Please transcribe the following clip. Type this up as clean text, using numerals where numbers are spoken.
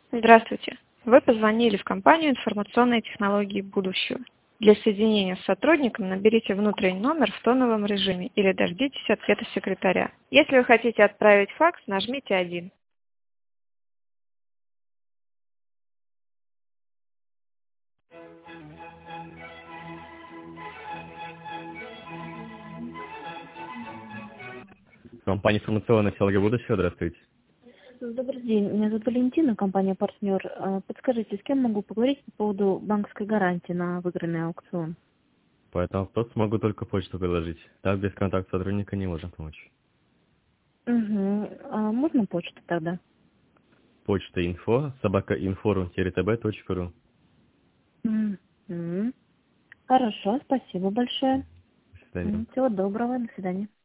Здравствуйте. Вы позвонили в компанию «Информационные технологии будущего». Для соединения с сотрудником наберите внутренний номер в тоновом режиме или дождитесь ответа секретаря. Если вы хотите отправить факс, нажмите 1. Компания «Информационные технологии будущего». Здравствуйте. Добрый день, меня зовут Валентина, компания «Партнер». Подскажите, с кем могу поговорить по поводу банковской гарантии на выигранный аукцион? По этому вопросу могу только почту предложить. Так без контакта сотрудника не можем помочь. Угу. А можно почту тогда? Почта info@inforum-tb.ru. Хорошо, спасибо большое. До свидания. Всего доброго, до свидания.